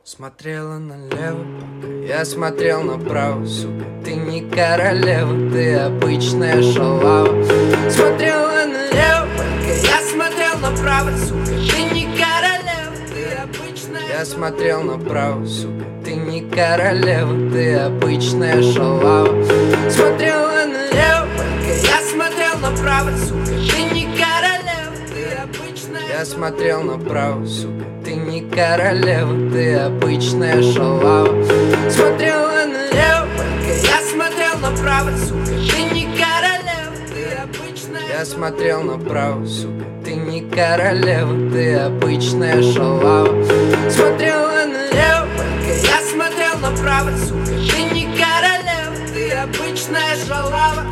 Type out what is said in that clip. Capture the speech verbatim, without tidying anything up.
Смотрела налево, пока я смотрел направо. Сука, ты не королева, ты обычная шалава. Смотрела налево, пока я смотрел направо. Сука, ты не королева, ты обычная. Я смотрел направо, сука, ты не королева, ты обычная шалава. Смотрела налево, пока я смотрел направо. Сука, ты не королева, ты обычная. Я смотрел направо, сука, ты не королева, ты обычная шалава. Смотрела налево, пока я смотрел направо. Сука, ты не королева, ты обычная. Я смотрел направо, сука, ты не королева, ты обычная шалава. Смотрела налево, пока я смотрел направо. Сука, ты не королева, ты обычная шалава.